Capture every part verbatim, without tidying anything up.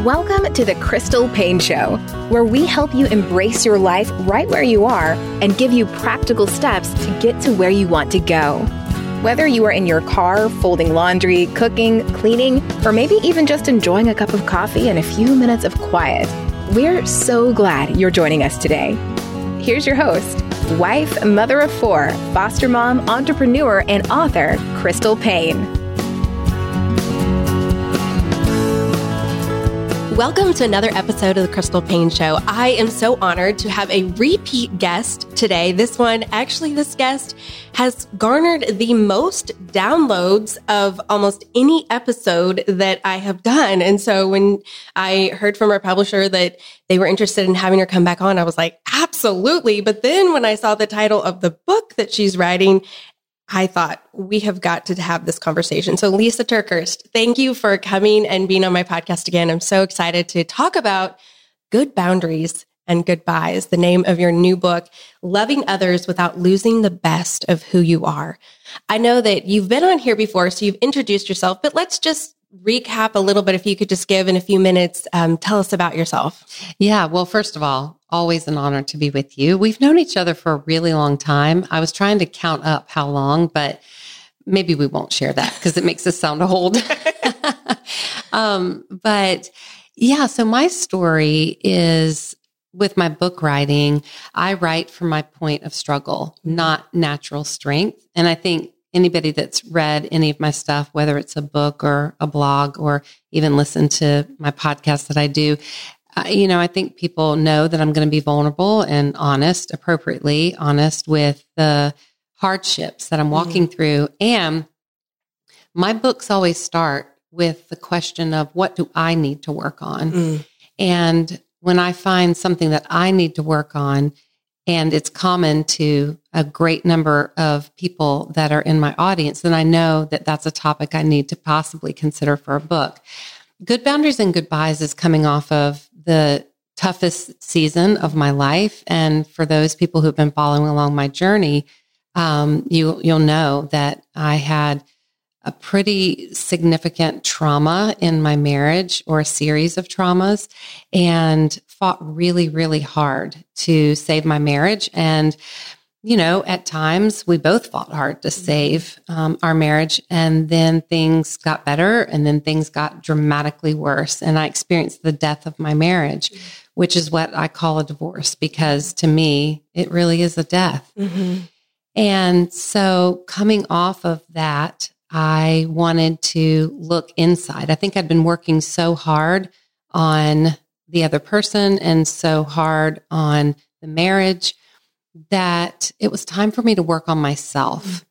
Welcome to the Crystal Paine Show, where we help you embrace your life right where you are and give you practical steps to get to where you want to go. Whether you are in your car, folding laundry, cooking, cleaning, or maybe even just enjoying a cup of coffee and a few minutes of quiet, we're so glad you're joining us today. Here's your host, wife, mother of four, foster mom, entrepreneur, and author, Crystal Paine. Welcome to another episode of the Crystal Paine Show. I am so honored to have a repeat guest today. This one, actually, this guest has garnered the most downloads of almost any episode that I have done. And so when I heard from our publisher that they were interested in having her come back on, I was like, absolutely. But then when I saw the title of the book that she's writing, I thought we have got to have this conversation. So Lisa TerKeurst, thank you for coming and being on my podcast again. I'm so excited to talk about Good Boundaries and Goodbyes, the name of your new book, Loving Others Without Losing the Best of Who You Are. I know that you've been on here before, so you've introduced yourself, but let's just recap a little bit. If you could just give in a few minutes, um, tell us about yourself. Yeah. Well, first of all, always an honor to be with you. We've known each other for a really long time. I was trying to count up how long, but maybe we won't share that because it makes us sound old. um, but yeah, so my story is with my book writing, I write from my point of struggle, not natural strength. And I think anybody that's read any of my stuff, whether it's a book or a blog or even listen to my podcast that I do, uh, you know, I think people know that I'm going to be vulnerable and honest, appropriately honest with the hardships that I'm walking mm. through. And my books always start with the question of what do I need to work on? Mm. And when I find something that I need to work on, and it's common to a great number of people that are in my audience, then I know that that's a topic I need to possibly consider for a book. Good Boundaries and Goodbyes is coming off of the toughest season of my life. And for those people who've been following along my journey, um, you, you'll know that I had a pretty significant trauma in my marriage, or a series of traumas, and fought really, really hard to save my marriage. And, you know, at times we both fought hard to save um, our marriage. And then things got better, and then things got dramatically worse. And I experienced the death of my marriage, which is what I call a divorce, because to me, it really is a death. Mm-hmm. And so coming off of that, I wanted to look inside. I think I'd been working so hard on the other person and so hard on the marriage that it was time for me to work on myself. Mm-hmm.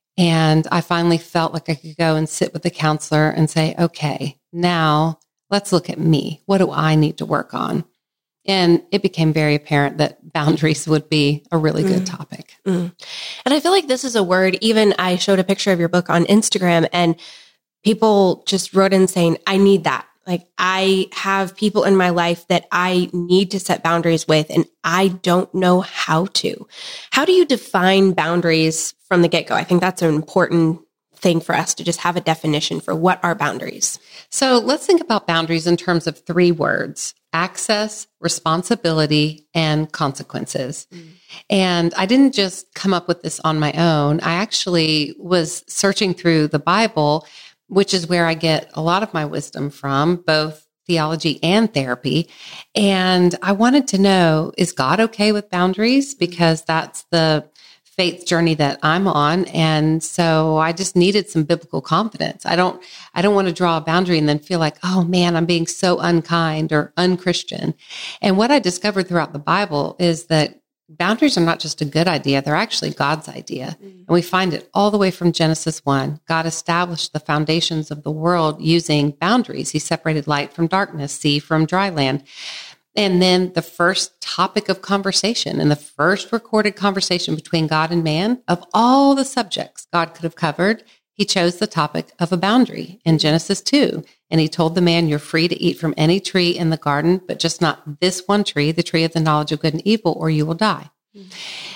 And I finally felt like I could go and sit with the counselor and say, okay, now let's look at me. What do I need to work on? And it became very apparent that boundaries would be a really good mm. topic. Mm. And I feel like this is a word, even I showed a picture of your book on Instagram, and people just wrote in saying, I need that. Like, I have people in my life that I need to set boundaries with, and I don't know how to. How do you define boundaries from the get-go? I think that's an important thing for us to just have a definition for what are boundaries. So let's think about boundaries in terms of three words: access, responsibility, and consequences. Mm. And I didn't just come up with this on my own. I actually was searching through the Bible, which is where I get a lot of my wisdom from, both theology and therapy. And I wanted to know, is God okay with boundaries? Because that's the faith journey that I'm on. And so I just needed some biblical confidence. I don't, I don't want to draw a boundary and then feel like, oh man, I'm being so unkind or unchristian. And what I discovered throughout the Bible is that boundaries are not just a good idea. They're actually God's idea. Mm-hmm. And we find it all the way from Genesis one. God established the foundations of the world using boundaries. He separated light from darkness, sea from dry land. And then the first topic of conversation and the first recorded conversation between God and man, of all the subjects God could have covered, he chose the topic of a boundary in Genesis two. And he told the man, you're free to eat from any tree in the garden, but just not this one tree, the tree of the knowledge of good and evil, or you will die. Mm-hmm.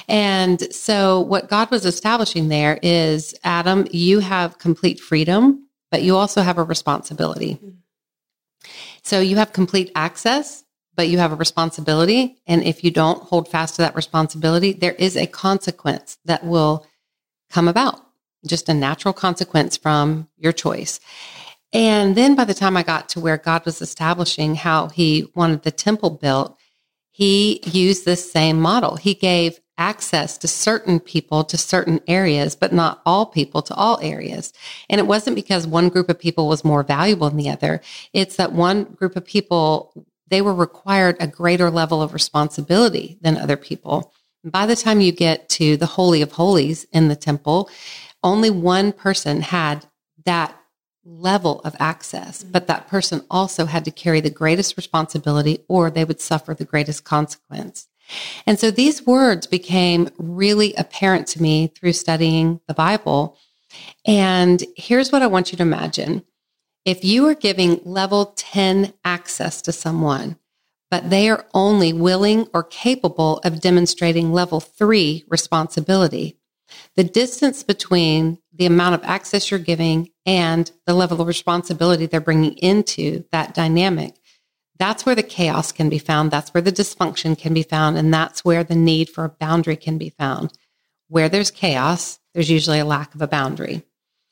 And so what God was establishing there is, Adam, you have complete freedom, but you also have a responsibility. Mm-hmm. So you have complete access, but you have a responsibility. And if you don't hold fast to that responsibility, there is a consequence that will come about, just a natural consequence from your choice. And then by the time I got to where God was establishing how he wanted the temple built, he used this same model. He gave access to certain people to certain areas, but not all people to all areas. And it wasn't because one group of people was more valuable than the other. It's that one group of people, they were required a greater level of responsibility than other people. By the time you get to the Holy of Holies in the temple, only one person had that level of access, but that person also had to carry the greatest responsibility or they would suffer the greatest consequence. And so these words became really apparent to me through studying the Bible. And here's what I want you to imagine. If you are giving level ten access to someone, but they are only willing or capable of demonstrating level three responsibility, the distance between the amount of access you're giving and the level of responsibility they're bringing into that dynamic, that's where the chaos can be found. That's where the dysfunction can be found. And that's where the need for a boundary can be found. Where there's chaos, there's usually a lack of a boundary.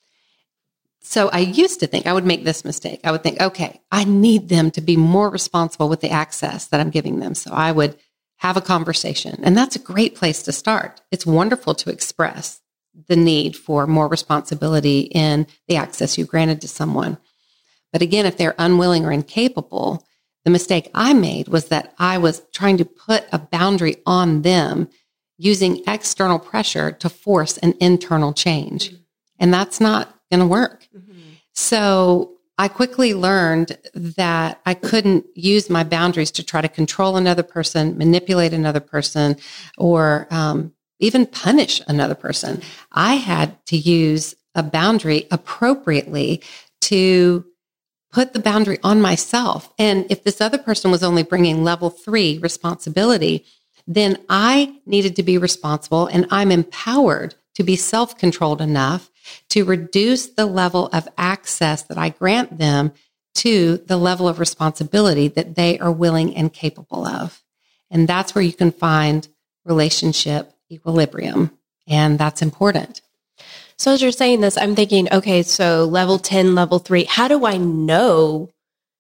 So I used to think, I would make this mistake. I would think, okay, I need them to be more responsible with the access that I'm giving them. So I would have a conversation. And that's a great place to start. It's wonderful to express the need for more responsibility in the access you granted to someone. But again, if they're unwilling or incapable, the mistake I made was that I was trying to put a boundary on them using external pressure to force an internal change. Mm-hmm. And that's not going to work. Mm-hmm. So I quickly learned that I couldn't use my boundaries to try to control another person, manipulate another person, or um, even punish another person. I had to use a boundary appropriately to put the boundary on myself. And if this other person was only bringing level three responsibility, then I needed to be responsible, and I'm empowered to be self-controlled enough to reduce the level of access that I grant them to the level of responsibility that they are willing and capable of. And that's where you can find relationship equilibrium. And that's important. So as you're saying this, I'm thinking, okay, so level ten, level three, how do I know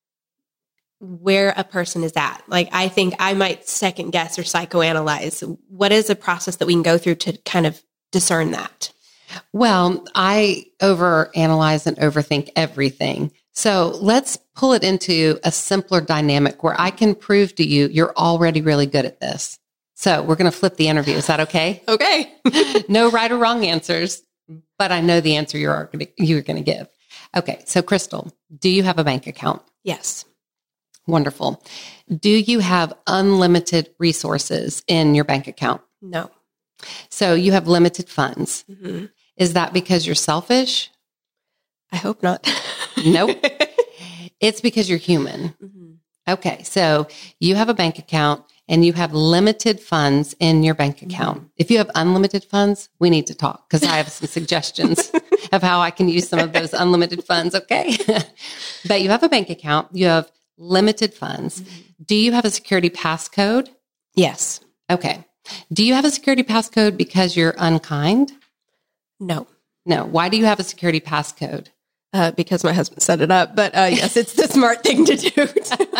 where a person is at? Like, I think I might second guess or psychoanalyze. What is a process that we can go through to kind of discern that? Well, I overanalyze and overthink everything. So let's pull it into a simpler dynamic where I can prove to you you're already really good at this. So we're going to flip the interview. Is that okay? Okay. No right or wrong answers, but I know the answer you're going to, you're going to give. Okay. So Crystal, do you have a bank account? Yes. Wonderful. Do you have unlimited resources in your bank account? No. So you have limited funds. Mm-hmm. Is that because you're selfish? I hope not. Nope. It's because you're human. Mm-hmm. Okay. So you have a bank account and you have limited funds in your bank account. Mm-hmm. If you have unlimited funds, we need to talk because I have some suggestions of how I can use some of those unlimited funds. Okay. But you have a bank account. You have limited funds. Mm-hmm. Do you have a security passcode? Yes. Okay. Do you have a security passcode because you're unkind? No. No. Why do you have a security passcode? Uh, because my husband set it up. But uh, yes, it's the smart thing to do.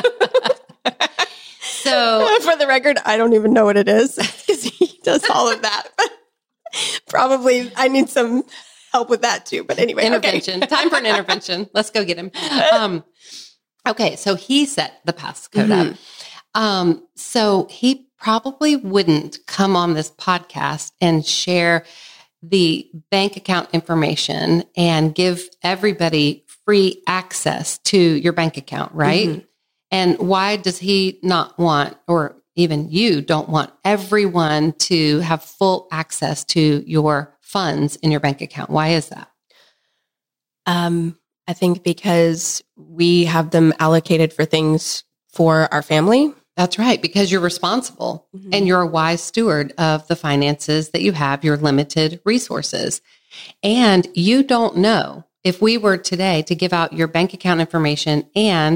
So, for the record, I don't even know what it is because he does all of that. But probably I need some help with that too. But anyway, intervention. Okay. Time for an intervention. Let's go get him. Um, okay. So he set the passcode mm-hmm. up. Um, so he probably wouldn't come on this podcast and share the bank account information and give everybody free access to your bank account, right? Mm-hmm. And why does he not want, or even you don't want everyone to have full access to your funds in your bank account? Why is that? Um, I think because we have them allocated for things for our family. That's right, because you're responsible mm-hmm. and you're a wise steward of the finances that you have, your limited resources. And you don't know if we were today to give out your bank account information and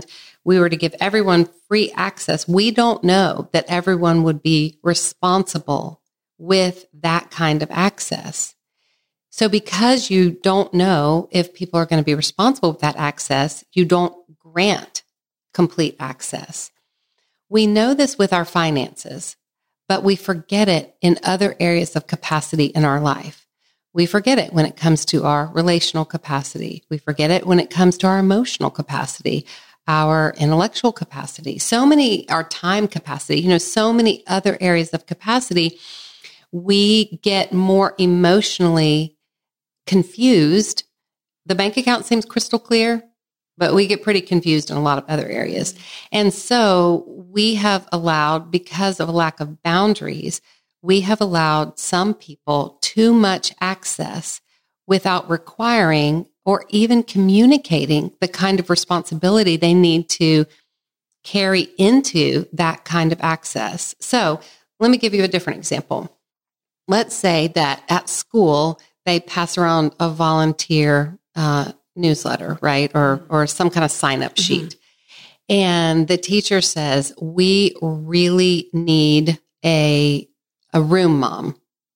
we were to give everyone free access, we don't know that everyone would be responsible with that kind of access. So because you don't know if people are going to be responsible with that access, you don't grant complete access. We know this with our finances, but we forget it in other areas of capacity in our life. We forget it when it comes to our relational capacity. We forget it when it comes to our emotional capacity, our intellectual capacity, so many, our time capacity, you know, so many other areas of capacity. We get more emotionally confused. The bank account seems crystal clear, but we get pretty confused in a lot of other areas. And so we have allowed, because of a lack of boundaries, we have allowed some people too much access without requiring or even communicating the kind of responsibility they need to carry into that kind of access. So let me give you a different example. Let's say that at school, they pass around a volunteer uh, newsletter, right? Or, or some kind of sign-up sheet. Mm-hmm. And the teacher says, we really need a, a room mom.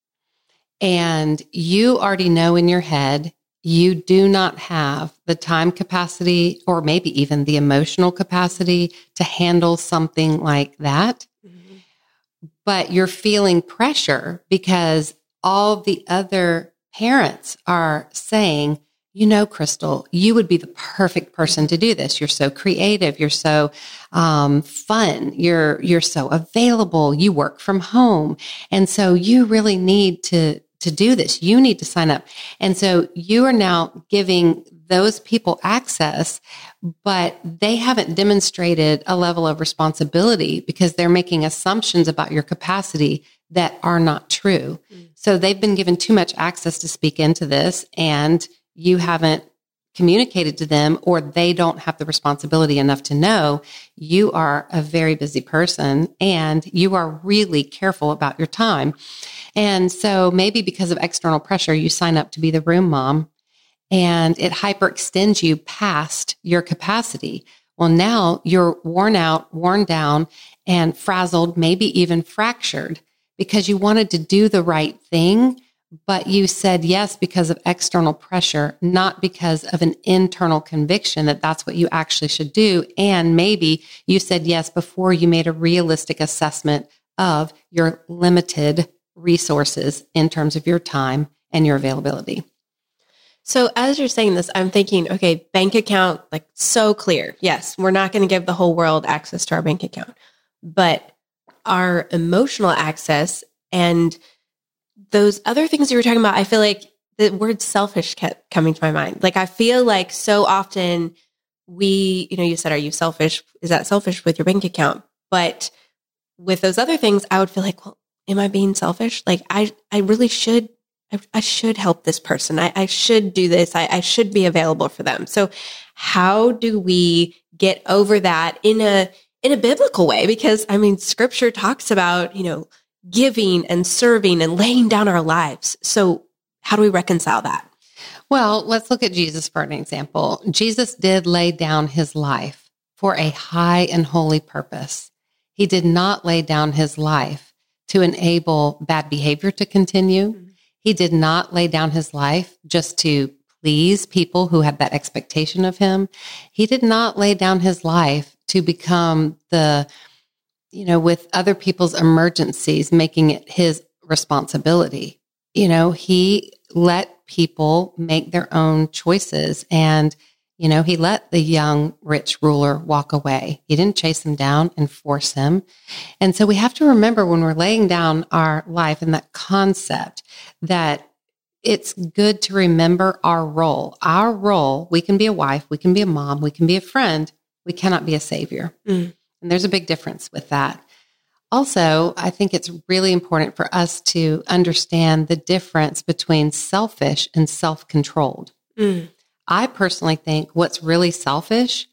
And you already know in your head, you do not have the time capacity or maybe even the emotional capacity to handle something like that. Mm-hmm. But you're feeling pressure because all the other parents are saying, you know, Crystal, you would be the perfect person to do this. You're so creative. You're so um, fun. You're you're so available. You work from home. And so you really need to, to do this. You need to sign up. And so you are now giving those people access, but they haven't demonstrated a level of responsibility because they're making assumptions about your capacity that are not true. Mm. So they've been given too much access to speak into this, and you haven't communicated to them, or they don't have the responsibility enough to know you are a very busy person and you are really careful about your time. And so maybe because of external pressure, you sign up to be the room mom and it hyperextends you past your capacity. Well, now you're worn out, worn down, and frazzled, maybe even fractured because you wanted to do the right thing, but you said yes because of external pressure, not because of an internal conviction that that's what you actually should do. And maybe you said yes before you made a realistic assessment of your limited resources in terms of your time and your availability. So as you're saying this, I'm thinking, okay, bank account, like so clear. Yes, we're not going to give the whole world access to our bank account, but our emotional access and those other things you were talking about, I feel like the word selfish kept coming to my mind. Like, I feel like so often we, you know, you said, are you selfish? Is that selfish with your bank account? But with those other things, I would feel like, well, am I being selfish? Like, I, I really should, I, I should help this person. I, I should do this. I, I should be available for them. So how do we get over that in a, in a biblical way? Because I mean, scripture talks about, you know, giving and serving and laying down our lives. So how do we reconcile that? Well, let's look at Jesus for an example. Jesus did lay down his life for a high and holy purpose. He did not lay down his life to enable bad behavior to continue. Mm-hmm. He did not lay down his life just to please people who had that expectation of him. He did not lay down his life to become the you know, with other people's emergencies, making it his responsibility. You know, he let people make their own choices. And, you know, he let the young, rich ruler walk away. He didn't chase him down and force him. And so we have to remember when we're laying down our life and that concept that it's good to remember our role. Our role, we can be a wife, we can be a mom, we can be a friend. We cannot be a savior. Mm. And there's a big difference with that. Also, I think it's really important for us to understand the difference between selfish and self-controlled. Mm. I personally think what's really selfish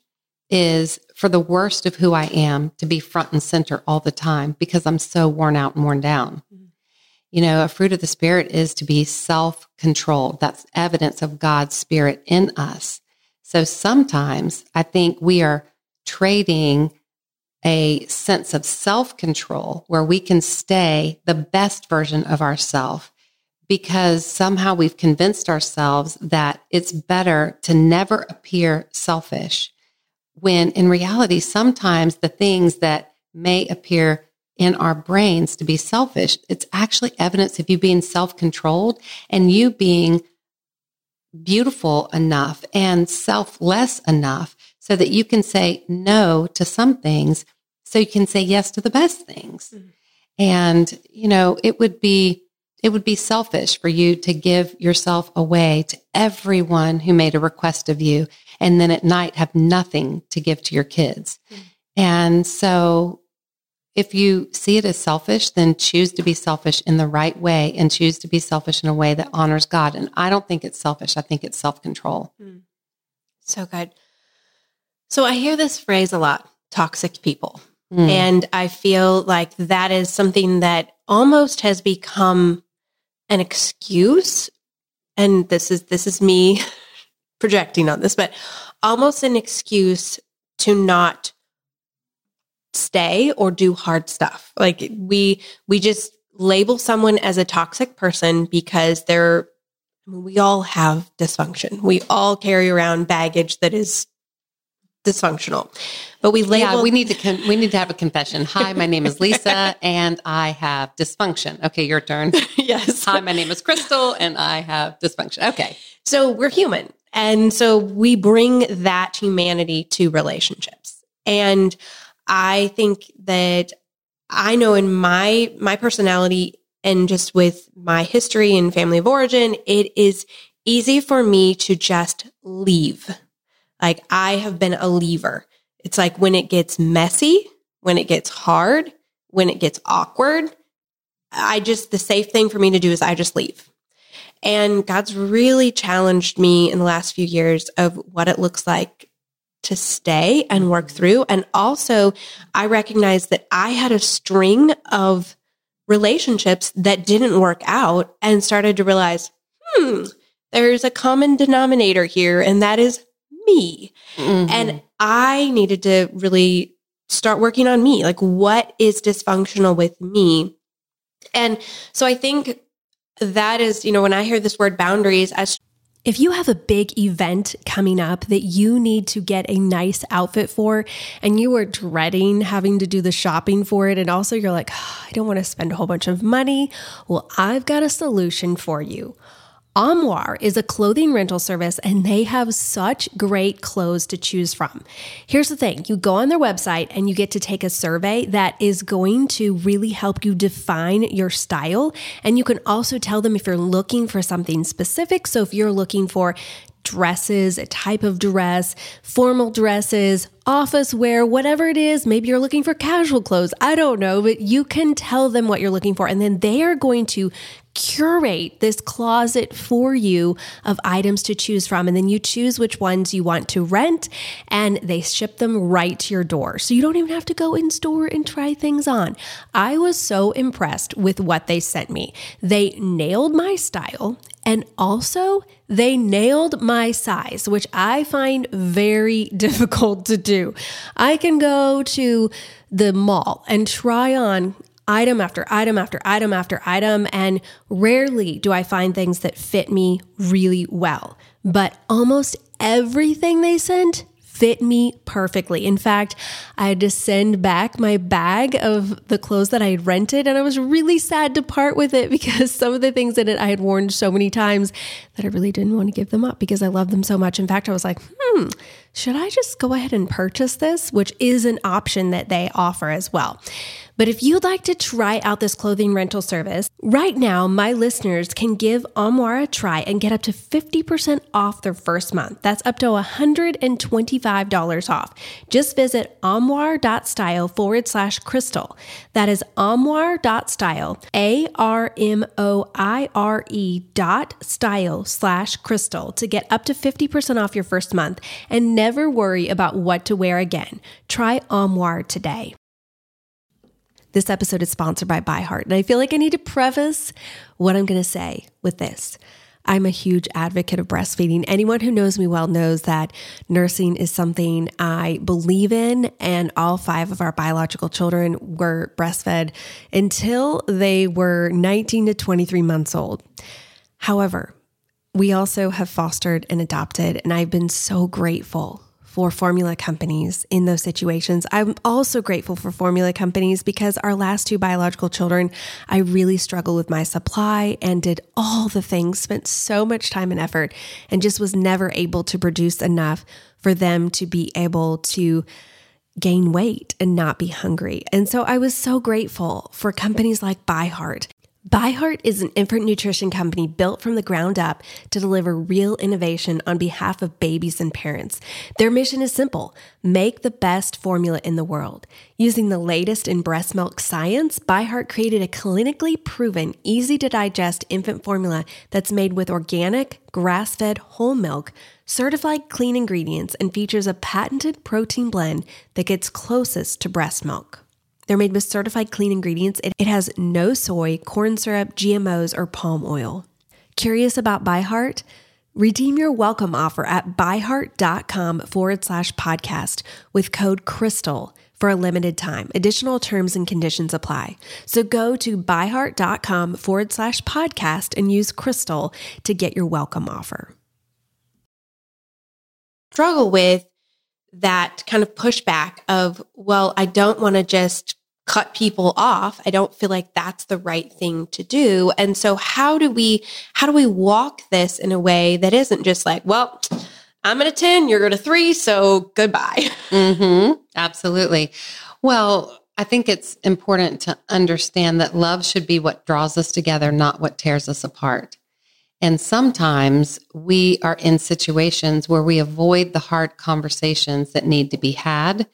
is for the worst of who I am to be front and center all the time because I'm so worn out and worn down. Mm. You know, a fruit of the Spirit is to be self-controlled. That's evidence of God's Spirit in us. So sometimes I think we are trading a sense of self-control where we can stay the best version of ourselves because somehow we've convinced ourselves that it's better to never appear selfish, when in reality, sometimes the things that may appear in our brains to be selfish, it's actually evidence of you being self-controlled and you being beautiful enough and selfless enough so that you can say no to some things so you can say yes to the best things. Mm-hmm. And, you know, it would be, it would be selfish for you to give yourself away to everyone who made a request of you and then at night have nothing to give to your kids. Mm-hmm. And so if you see it as selfish, then choose to be selfish in the right way and choose to be selfish in a way that honors God. And I don't think it's selfish. I think it's self-control. Mm. So good. So I hear this phrase a lot, toxic people. Mm. And I feel like that is something that almost has become an excuse. And this is, this is me projecting on this, but almost an excuse to not stay or do hard stuff. Like we, we just label someone as a toxic person because they're, I mean, we all have dysfunction. We all carry around baggage that is dysfunctional, but we label. Yeah, we need to, con- we need to have a confession. Hi, my name is Lisa and I have dysfunction. Okay. Your turn. Yes. Hi, my name is Crystal and I have dysfunction. Okay. So we're human. And so we bring that humanity to relationships. And I think that I know in my, my personality and just with my history and family of origin, it is easy for me to just leave. Like I have been a leaver. It's like when it gets messy, when it gets hard, when it gets awkward, I just, the safe thing for me to do is I just leave. And God's really challenged me in the last few years of what it looks like to stay and work through. And also I recognized that I had a string of relationships that didn't work out and started to realize, hmm, there's a common denominator here, and that is me. Mm-hmm. And I needed to really start working on me. Like, what is dysfunctional with me? And so I think that is, you know, when I hear this word boundaries, I If you have a big event coming up that you need to get a nice outfit for, and you are dreading having to do the shopping for it, and also you're like, oh, I don't want to spend a whole bunch of money. Well, I've got a solution for you. Armoire is a clothing rental service, and they have such great clothes to choose from. Here's the thing. You go on their website and you get to take a survey that is going to really help you define your style. And you can also tell them if you're looking for something specific. So if you're looking for dresses, a type of dress, formal dresses, office wear, whatever it is, maybe you're looking for casual clothes. I don't know, but you can tell them what you're looking for. And then they are going to curate this closet for you of items to choose from. And then you choose which ones you want to rent, and they ship them right to your door. So you don't even have to go in store and try things on. I was so impressed with what they sent me. They nailed my style, and also they nailed my size, which I find very difficult to do. I can go to the mall and try on item after item after item after item, and rarely do I find things that fit me really well. But almost everything they sent fit me perfectly. In fact, I had to send back my bag of the clothes that I had rented, and I was really sad to part with it because some of the things in it I had worn so many times that I really didn't want to give them up because I love them so much. In fact, I was like, hmm, should I just go ahead and purchase this? Which is an option that they offer as well. But if you'd like to try out this clothing rental service, right now, my listeners can give Armoire a try and get up to fifty percent off their first month. That's up to one hundred twenty-five dollars off. Just visit armoire.style forward slash crystal. That is armoire.style, A R M O I R E dot style slash crystal to get up to fifty percent off your first month and never worry about what to wear again. Try Armoire today. This episode is sponsored by ByHeart, and I feel like I need to preface what I'm going to say with this. I'm a huge advocate of breastfeeding. Anyone who knows me well knows that nursing is something I believe in, and all five of our biological children were breastfed until they were nineteen to twenty-three months old. However, we also have fostered and adopted, and I've been so grateful for formula companies in those situations. I'm also grateful for formula companies because our last two biological children, I really struggled with my supply and did all the things, spent so much time and effort, and just was never able to produce enough for them to be able to gain weight and not be hungry. And so I was so grateful for companies like ByHeart. ByHeart is an infant nutrition company built from the ground up to deliver real innovation on behalf of babies and parents. Their mission is simple: make the best formula in the world. Using the latest in breast milk science, ByHeart created a clinically proven, easy to digest infant formula that's made with organic, grass-fed whole milk, certified clean ingredients, and features a patented protein blend that gets closest to breast milk. They're made with certified clean ingredients. It has no soy, corn syrup, G M Os, or palm oil. Curious about ByHeart? Redeem your welcome offer at byheart.com forward slash podcast with code CRYSTAL for a limited time. Additional terms and conditions apply. So go to byheart.com forward slash podcast and use CRYSTAL to get your welcome offer. Struggle with that kind of pushback of, well, I don't want to just cut people off. I don't feel like that's the right thing to do. And so how do we, how do we walk this in a way that isn't just like, well, I'm at a ten, you're at a three, so goodbye. Mm-hmm. Absolutely. Well, I think it's important to understand that love should be what draws us together, not what tears us apart. And sometimes we are in situations where we avoid the hard conversations that need to be had,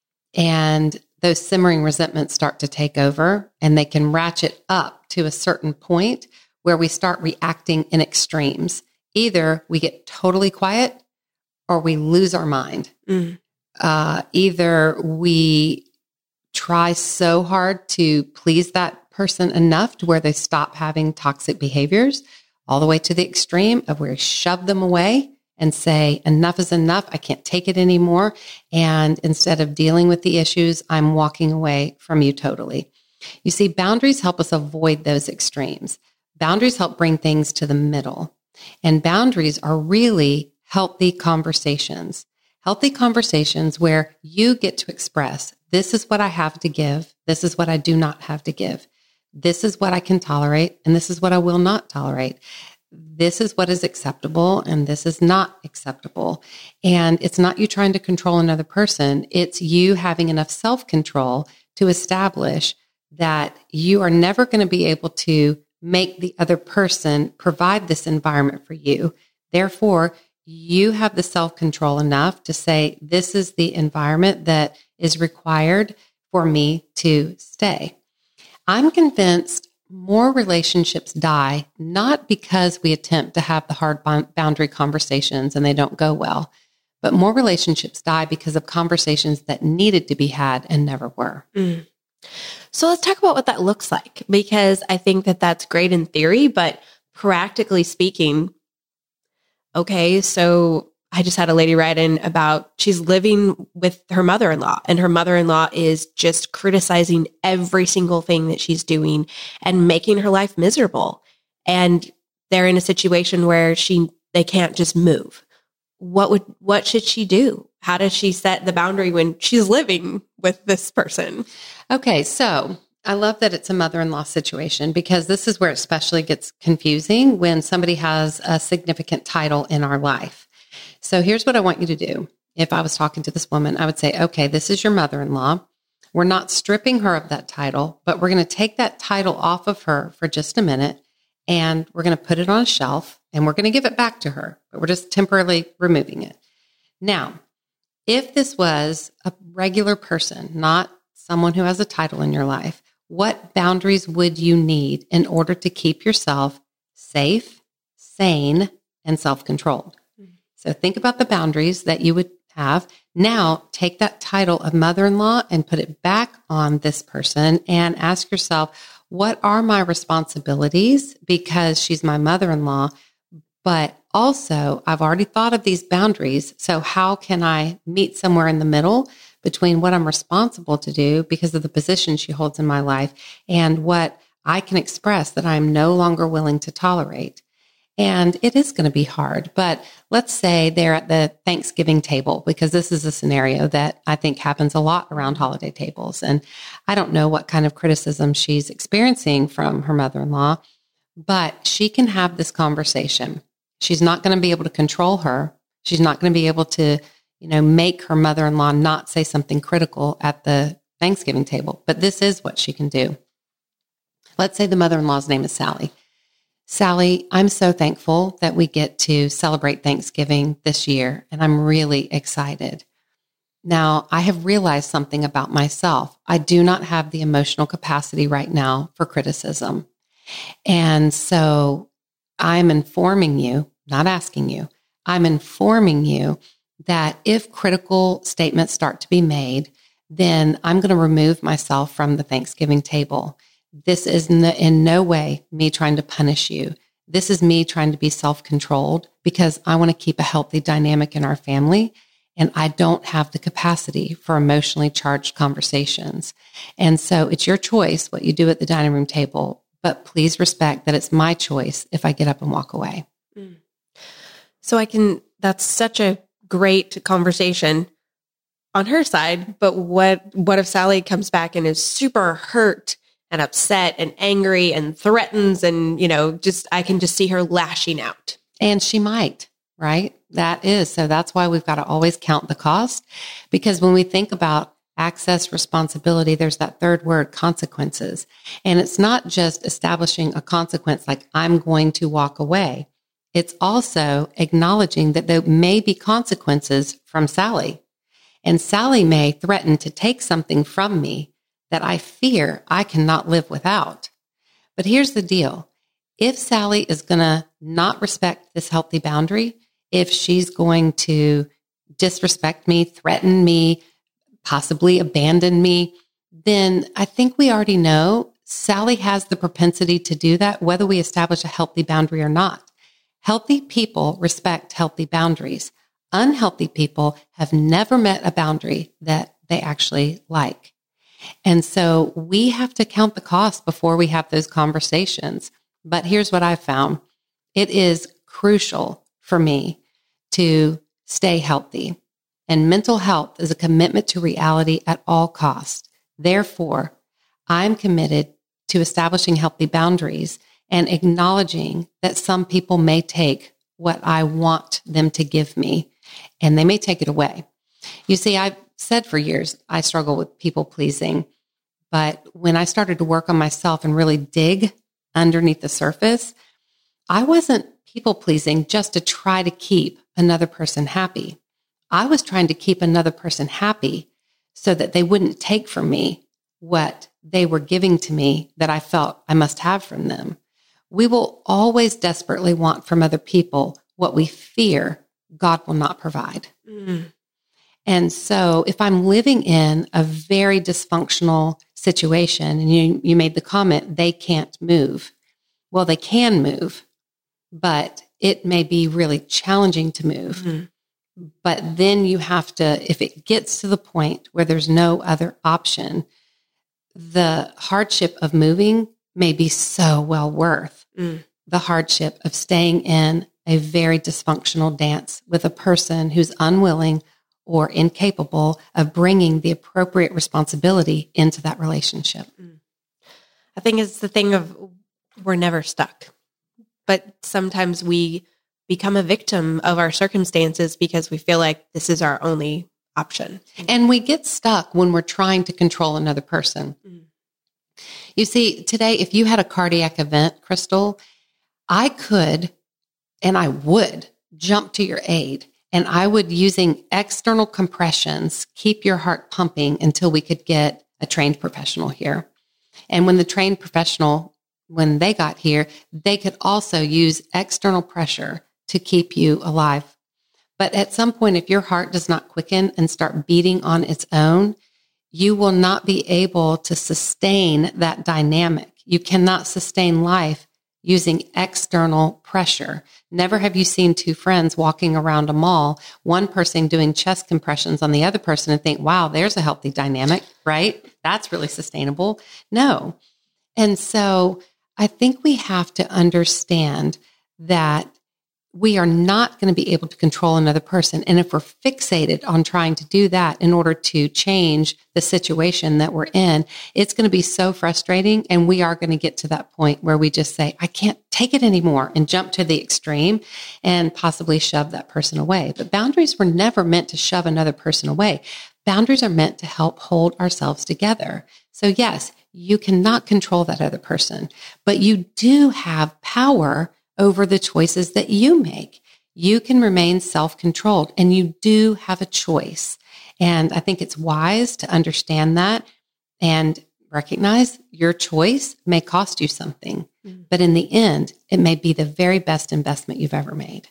and those simmering resentments start to take over, and they can ratchet up to a certain point where we start reacting in extremes. Either we get totally quiet or we lose our mind. Mm. Uh, either we try so hard to please that person enough to where they stop having toxic behaviors, all the way to the extreme of where we shove them away and say, enough is enough. I can't take it anymore. And instead of dealing with the issues, I'm walking away from you totally. You see, boundaries help us avoid those extremes. Boundaries help bring things to the middle. And boundaries are really healthy conversations. Healthy conversations where you get to express, this is what I have to give. This is what I do not have to give. This is what I can tolerate, and this is what I will not tolerate. This is what is acceptable, and this is not acceptable. And it's not you trying to control another person. It's you having enough self-control to establish that you are never going to be able to make the other person provide this environment for you. Therefore, you have the self-control enough to say, this is the environment that is required for me to stay. I'm convinced more relationships die, not because we attempt to have the hard boundary conversations and they don't go well, but more relationships die because of conversations that needed to be had and never were. Mm. So let's talk about what that looks like, because I think that that's great in theory, but practically speaking, okay, so I just had a lady write in about she's living with her mother-in-law, and her mother-in-law is just criticizing every single thing that she's doing and making her life miserable. And they're in a situation where she they can't just move. What would what should she do? How does she set the boundary when she's living with this person? Okay, so I love that it's a mother-in-law situation, because this is where it especially gets confusing when somebody has a significant title in our life. So here's what I want you to do. If I was talking to this woman, I would say, okay, this is your mother-in-law. We're not stripping her of that title, but we're going to take that title off of her for just a minute, and we're going to put it on a shelf, and we're going to give it back to her, but we're just temporarily removing it. Now, if this was a regular person, not someone who has a title in your life, what boundaries would you need in order to keep yourself safe, sane, and self-controlled? So think about the boundaries that you would have. Now take that title of mother-in-law and put it back on this person and ask yourself, what are my responsibilities? Because she's my mother-in-law, But also, I've already thought of these boundaries. So how can I meet somewhere in the middle between what I'm responsible to do because of the position she holds in my life and what I can express that I'm no longer willing to tolerate? And it is going to be hard, but let's say they're at the Thanksgiving table, because this is a scenario that I think happens a lot around holiday tables. And I don't know what kind of criticism she's experiencing from her mother-in-law, but she can have this conversation. She's not going to be able to control her. She's not going to be able to, you know, make her mother-in-law not say something critical at the Thanksgiving table. But this is what she can do. Let's say the mother-in-law's name is Sally. Sally, I'm so thankful that we get to celebrate Thanksgiving this year, and I'm really excited. Now, I have realized something about myself. I do not have the emotional capacity right now for criticism. And so I'm informing you, not asking you, I'm informing you that if critical statements start to be made, then I'm going to remove myself from the Thanksgiving table. This is in no way me trying to punish you. This is me trying to be self-controlled because I want to keep a healthy dynamic in our family. And I don't have the capacity for emotionally charged conversations. And so it's your choice what you do at the dining room table, but please respect that it's my choice if I get up and walk away. Mm. So I can, that's such a great conversation on her side. But what, what if Sally comes back and is super hurt and upset and angry and threatens and, you know, just, I can just see her lashing out. And she might, right? That is. So that's why we've got to always count the cost, because when we think about access responsibility, there's that third word, consequences. And it's not just establishing a consequence like I'm going to walk away. It's also acknowledging that there may be consequences from Sally. And Sally may threaten to take something from me that I fear I cannot live without. But here's the deal. If Sally is going to not respect this healthy boundary, if she's going to disrespect me, threaten me, possibly abandon me, then I think we already know Sally has the propensity to do that, whether we establish a healthy boundary or not. Healthy people respect healthy boundaries. Unhealthy people have never met a boundary that they actually like. And so we have to count the cost before we have those conversations. But here's what I've found. It is crucial for me to stay healthy. And mental health is a commitment to reality at all costs. Therefore, I'm committed to establishing healthy boundaries and acknowledging that some people may take what I want them to give me, and they may take it away. You see, I've said for years, I struggle with people pleasing. But when I started to work on myself and really dig underneath the surface, I wasn't people pleasing just to try to keep another person happy. I was trying to keep another person happy so that they wouldn't take from me what they were giving to me that I felt I must have from them. We will always desperately want from other people what we fear God will not provide. Mm. And so if I'm living in a very dysfunctional situation, and you, you made the comment, they can't move. Well, they can move, but it may be really challenging to move. Mm-hmm. But then you have to, if it gets to the point where there's no other option, the hardship of moving may be so well worth mm. the hardship of staying in a very dysfunctional dance with a person who's unwilling or incapable of bringing the appropriate responsibility into that relationship. I think it's the thing of we're never stuck, but sometimes we become a victim of our circumstances because we feel like this is our only option. And we get stuck when we're trying to control another person. Mm. You see, today, if you had a cardiac event, Crystal, I could, and I would jump to your aid. And I would, using external compressions, keep your heart pumping until we could get a trained professional here. And when the trained professional, when they got here, they could also use external pressure to keep you alive. But at some point, if your heart does not quicken and start beating on its own, you will not be able to sustain that dynamic. You cannot sustain life using external pressure. Never have you seen two friends walking around a mall, one person doing chest compressions on the other person and think, wow, there's a healthy dynamic, right? That's really sustainable. No. And so I think we have to understand that we are not going to be able to control another person. And if we're fixated on trying to do that in order to change the situation that we're in, it's going to be so frustrating. And we are going to get to that point where we just say, I can't take it anymore, and jump to the extreme and possibly shove that person away. But boundaries were never meant to shove another person away. Boundaries are meant to help hold ourselves together. So yes, you cannot control that other person, but you do have power over the choices that you make. You can remain self-controlled, and you do have a choice. And I think it's wise to understand that and recognize your choice may cost you something, mm. but in the end, it may be the very best investment you've ever made.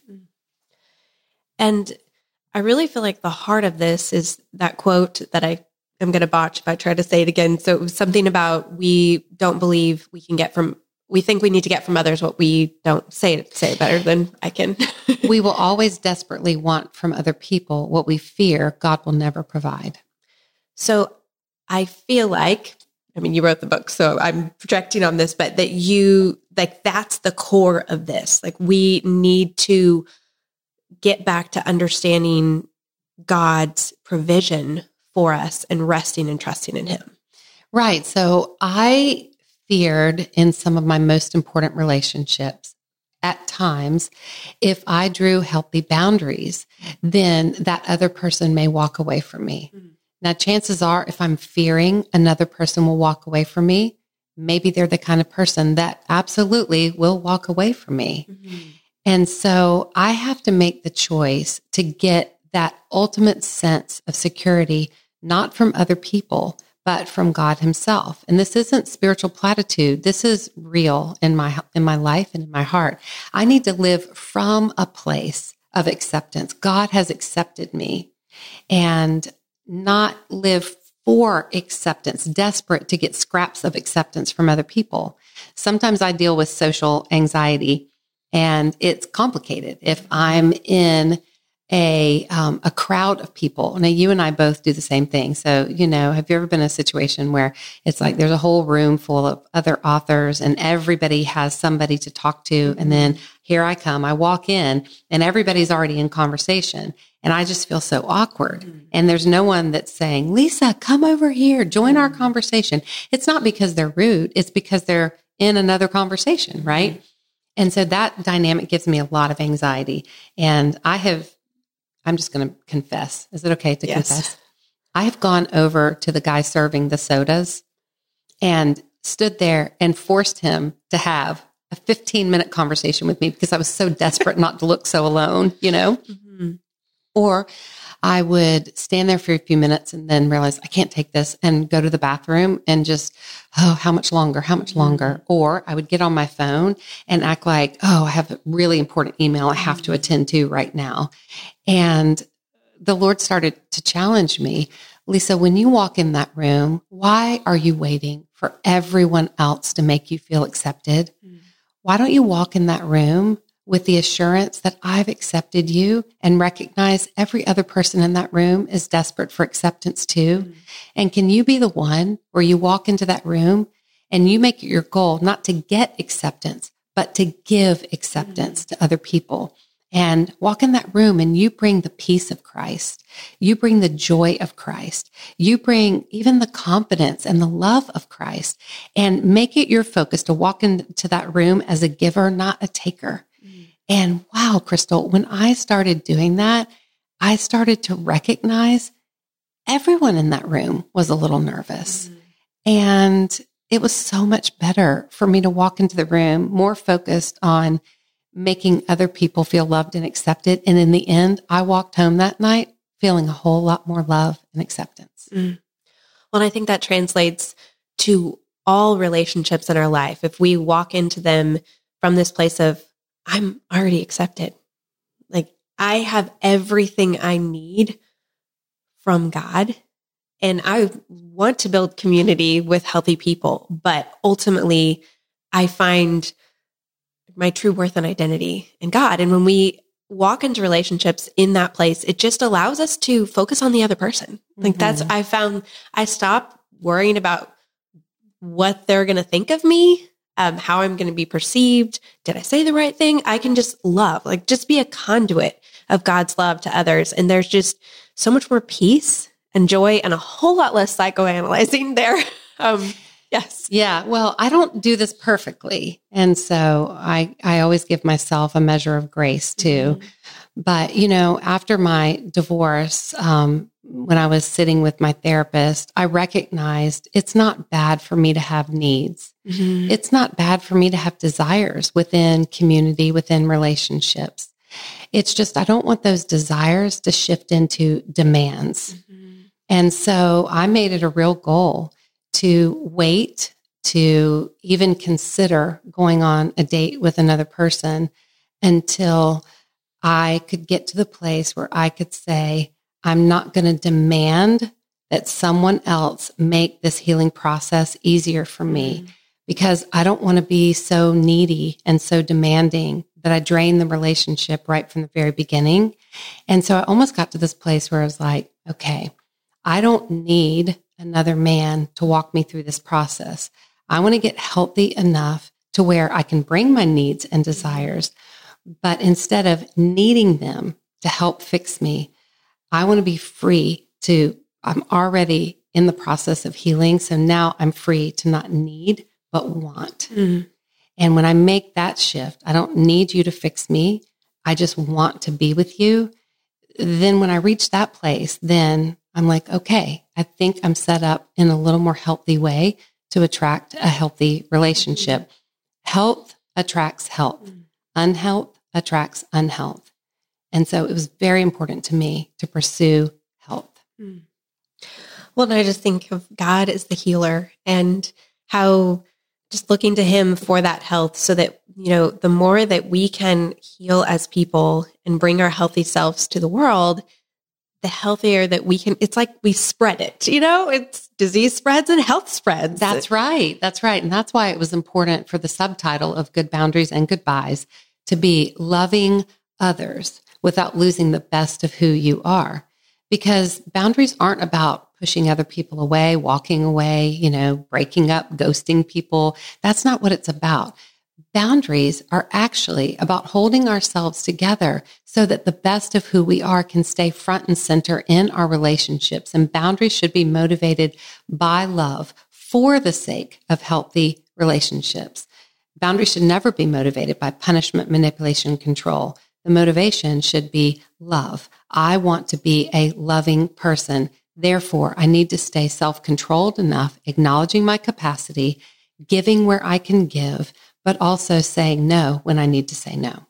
And I really feel like the heart of this is that quote that I am going to botch if I try to say it again. So it was something about, we don't believe we can get from We think we need to get from others what we don't say say better than I can. We will always desperately want from other people what we fear God will never provide. So I feel like, I mean, you wrote the book, so I'm projecting on this, but that you, like, that's the core of this. Like, we need to get back to understanding God's provision for us and resting and trusting in Him. Right. So I feared in some of my most important relationships at times, if I drew healthy boundaries, then that other person may walk away from me. Mm-hmm. Now, chances are, if I'm fearing another person will walk away from me, maybe they're the kind of person that absolutely will walk away from me. Mm-hmm. And so I have to make the choice to get that ultimate sense of security, not from other people, but from God Himself. And this isn't spiritual platitude. This is real in my in my life and in my heart. I need to live from a place of acceptance. God has accepted me, and not live for acceptance, desperate to get scraps of acceptance from other people. Sometimes I deal with social anxiety, and it's complicated. If I'm in a um, a crowd of people. Now, you and I both do the same thing. So, you know, have you ever been in a situation where it's like there's a whole room full of other authors and everybody has somebody to talk to, and then here I come, I walk in and everybody's already in conversation, and I just feel so awkward. Mm-hmm. And there's no one that's saying, Lisa, come over here, join our conversation. It's not because they're rude. It's because they're in another conversation, right? Mm-hmm. And so that dynamic gives me a lot of anxiety. And I have I'm just going to confess. Is it okay to yes. confess? I have gone over to the guy serving the sodas and stood there and forced him to have a fifteen minute conversation with me because I was so desperate not to look so alone, you know? Mm-hmm. Or I would stand there for a few minutes and then realize I can't take this and go to the bathroom and just, oh, how much longer? How much longer? Or I would get on my phone and act like, oh, I have a really important email I have to attend to right now. And the Lord started to challenge me. Lisa, when you walk in that room, why are you waiting for everyone else to make you feel accepted? Mm. Why don't you walk in that room with the assurance that I've accepted you and recognize every other person in that room is desperate for acceptance too? Mm. And can you be the one where you walk into that room and you make it your goal not to get acceptance, but to give acceptance mm. to other people? And walk in that room and you bring the peace of Christ. You bring the joy of Christ. You bring even the confidence and the love of Christ, and make it your focus to walk into that room as a giver, not a taker. Mm. And wow, Crystal, when I started doing that, I started to recognize everyone in that room was a little nervous. Mm. And it was so much better for me to walk into the room more focused on making other people feel loved and accepted. And in the end, I walked home that night feeling a whole lot more love and acceptance. Mm. Well, I think that translates to all relationships in our life. If we walk into them from this place of, I'm already accepted. Like, I have everything I need from God, and I want to build community with healthy people. But ultimately, I find my true worth and identity in God. And when we walk into relationships in that place, it just allows us to focus on the other person. Like mm-hmm. that's, I found, I stop worrying about what they're going to think of me, um, how I'm going to be perceived. Did I say the right thing? I can just love, like just be a conduit of God's love to others. And there's just so much more peace and joy and a whole lot less psychoanalyzing there. Um, yes. Yeah. Well, I don't do this perfectly. And so I, I always give myself a measure of grace too. Mm-hmm. But, you know, after my divorce, um, when I was sitting with my therapist, I recognized it's not bad for me to have needs. Mm-hmm. It's not bad for me to have desires within community, within relationships. It's just, I don't want those desires to shift into demands. Mm-hmm. And so I made it a real goal to wait, to even consider going on a date with another person until I could get to the place where I could say, I'm not going to demand that someone else make this healing process easier for me, mm-hmm. because I don't want to be so needy and so demanding that I drain the relationship right from the very beginning. And so I almost got to this place where I was like, okay, I don't need another man to walk me through this process. I want to get healthy enough to where I can bring my needs and desires, but instead of needing them to help fix me, I want to be free to, I'm already in the process of healing. So now I'm free to not need, but want. Mm. And when I make that shift, I don't need you to fix me. I just want to be with you. Then when I reach that place, then I'm like, okay, I think I'm set up in a little more healthy way to attract a healthy relationship. Health attracts health. Unhealth attracts unhealth. And so it was very important to me to pursue health. Mm. Well, and I just think of God as the healer and how just looking to him for that health so that, you know, the more that we can heal as people and bring our healthy selves to the world, the healthier that we can, it's like we spread it, you know, it's disease spreads and health spreads. That's right. That's right. And that's why it was important for the subtitle of Good Boundaries and Goodbyes to be loving others without losing the best of who you are. Because boundaries aren't about pushing other people away, walking away, you know, breaking up, ghosting people. That's not what it's about. Boundaries are actually about holding ourselves together so that the best of who we are can stay front and center in our relationships. And boundaries should be motivated by love for the sake of healthy relationships. Boundaries should never be motivated by punishment, manipulation, control. The motivation should be love. I want to be a loving person. Therefore, I need to stay self-controlled enough, acknowledging my capacity, giving where I can give, but also saying no when I need to say no.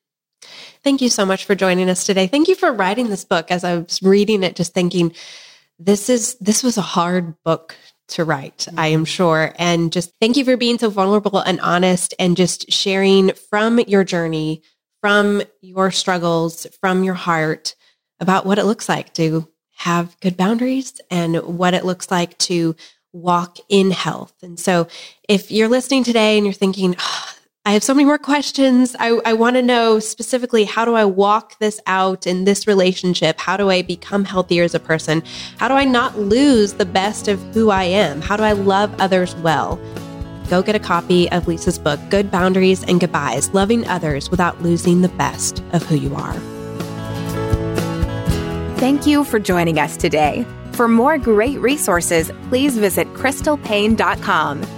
Thank you so much for joining us today. Thank you for writing this book. As I was reading it, just thinking, this is this was a hard book to write, I am sure. And just thank you for being so vulnerable and honest and just sharing from your journey, from your struggles, from your heart about what it looks like to have good boundaries and what it looks like to walk in health. And so if you're listening today and you're thinking, oh, I have so many more questions. I, I want to know specifically, how do I walk this out in this relationship? How do I become healthier as a person? How do I not lose the best of who I am? How do I love others well? Go get a copy of Lisa's book, Good Boundaries and Goodbyes, Loving Others Without Losing the Best of Who You Are. Thank you for joining us today. For more great resources, please visit crystal paine dot com.